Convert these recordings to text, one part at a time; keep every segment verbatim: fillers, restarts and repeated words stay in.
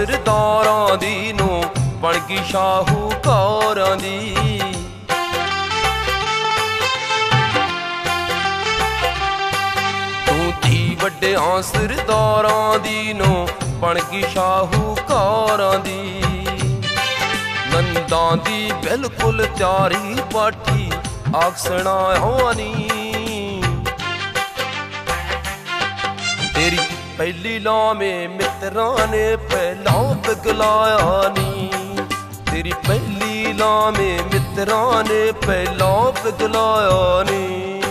ਸਰਦਾਰਾਂ ਦੀ ਨੂੰ ਬਣ ਗਈ ਸ਼ਾਹੂਕਾਰਾਂ ਦੀ। ਤੂੰ ਧੀ ਵੱਡਿਆਂ ਸਰਦਾਰਾਂ ਦੀ ਨੂੰ ਬਣ ਗਈ ਸ਼ਾਹੂਕਾਰਾਂ ਦੀ। ਨੰਦਾਂ ਦੀ ਬਿਲਕੁਲ ਚਾਰੀ ਪਾਠੀ ਆਖਸਣਾ ਹੋਣੀ। तेरी पहली लामें मित्रां ने पहला पिघलाया नी। तेरी पहली लामें मित्रां ने पहला पिघलाया नी।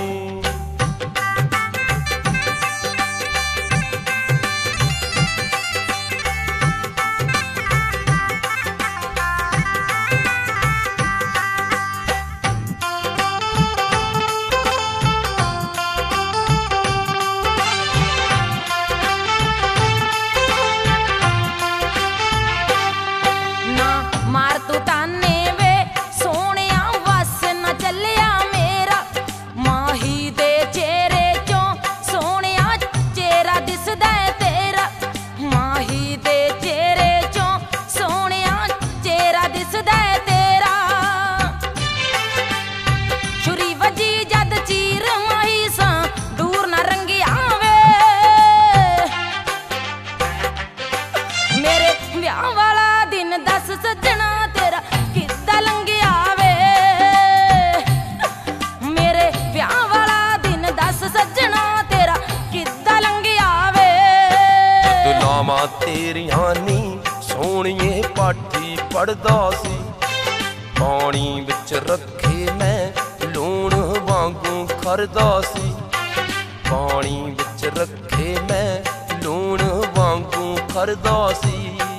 तेरियां नी सोहणिए पाठी पढ़दा सी। पानी विच रखे मैं लूण वांगू खरदा सी। पानी विच रखे मैं लूण वांगू खरदा सी।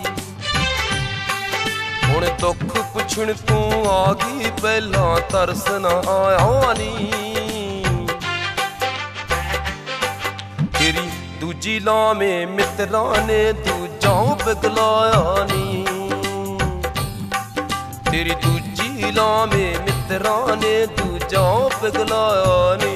हुण दुख पुछण तू आ गई पहला तरस ना आया नी। तेरी दूजी लामें मित्रां ने दूजा पिघलाया नी। तेरी दूजी लामें मित्रां ने दूजा पिघलाया नी।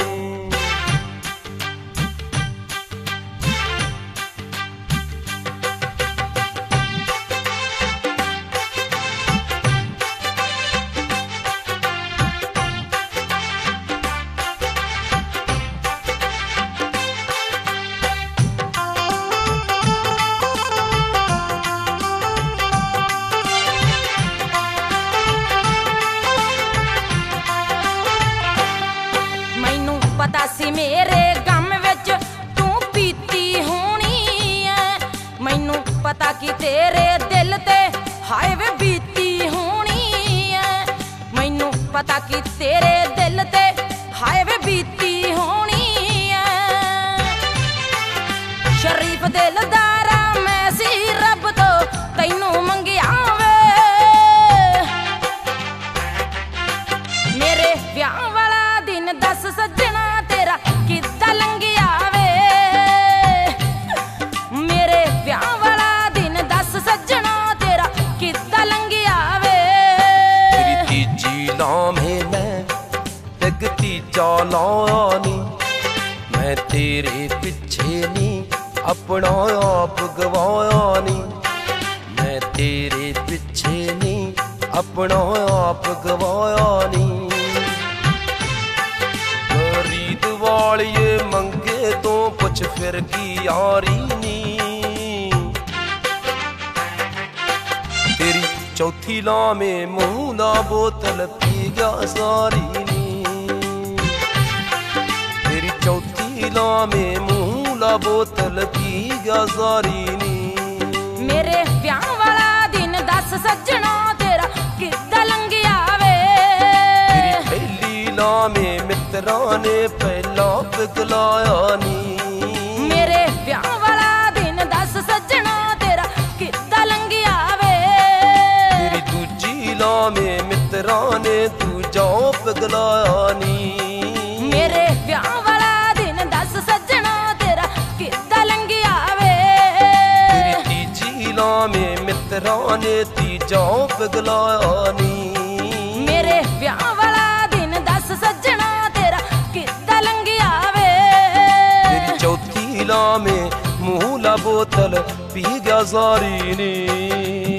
पता सी मेरे गम विच तू पीती होनी है। मैनू पता कि तेरे दिल ते हाय वे बीती होनी है। मैनू पता कि तेरे दिल ते हाय वे बीती होनी है। शरीफ दिलदारा मैं सी रब तो तैनू मंगिया वे। मेरे ब्याह वाला दिन दस सज्जना किद्दां लंघिया वे। मेरे ब्याह वाला दिन दस सज्जना तेरा किद्दां लंघिया वे। तेरी तीजी लामें मैं तग तीजा लाया नी। मैं तेरे पिछे नी अपना आप गवाया नी। मैं तेरे पिछे नी अपना आप गवाया नी। वालिए मंगे तो पुछ फिर की यारी नी। तेरी चौथी लामें मुंह दा बोतल पी गया सारी नी। तेरी चौथी लामें मुंह दा बोतल पी गया सारी नी। मेरे ब्याह वाला दिन दस सज्जना तेरा किद्दां लंघिया वे। तेरी पहली लामें मित्रां ने पहला पिघलाया नी। मेरे ब्याह वाला दिन दस सज्जना तेरा किद्दां लंघिया वे। तेरी दूजी लामें मित्रां ने दूजा पिघलाया नी। मेरे ब्याह वाला दिन दस सज्जना तेरा किद्दां लंघिया वे। तेरी तीजी लामें मित्रां ने तीजा पिघलाया नी। मेरे ब्याह वाला दिन दस सज्जना तेरा किद्दां लंघिया वे। तेरी चौथी लामें ਮੂੰਹ ਲਾ ਬੋਤਲ ਪੀ ਗਿਆ ਸਾਰੀ ਨੀ।